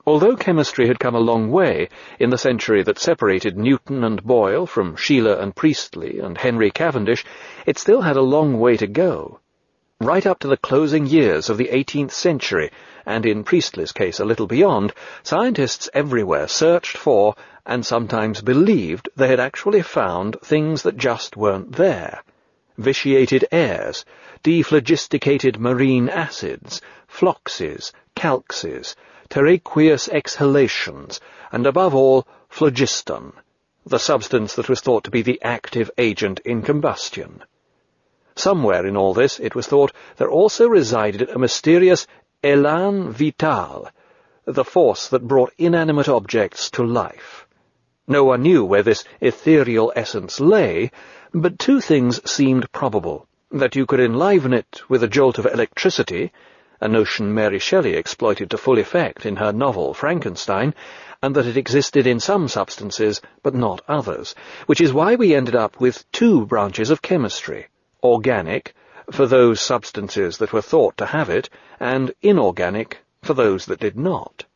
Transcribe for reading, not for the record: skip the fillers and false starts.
Although chemistry had come a long way in the century that separated Newton and Boyle from Sheila and Priestley and Henry Cavendish, it still had a long way to go. Right up to the closing years of the 18th century, and in Priestley's case a little beyond, scientists everywhere searched for, and sometimes believed they had actually found, things that just weren't there. Vitiated airs, dephlogisticated marine acids, floxes, calxes, terraqueous exhalations, and above all, phlogiston, the substance that was thought to be the active agent in combustion. Somewhere in all this, it was thought, there also resided a mysterious élan vital, the force that brought inanimate objects to life. No one knew where this ethereal essence lay, but two things seemed probable: that you could enliven it with a jolt of electricity, a notion Mary Shelley exploited to full effect in her novel Frankenstein, and that it existed in some substances but not others, which is why we ended up with two branches of chemistry: organic, for those substances that were thought to have it, and inorganic, for those that did not.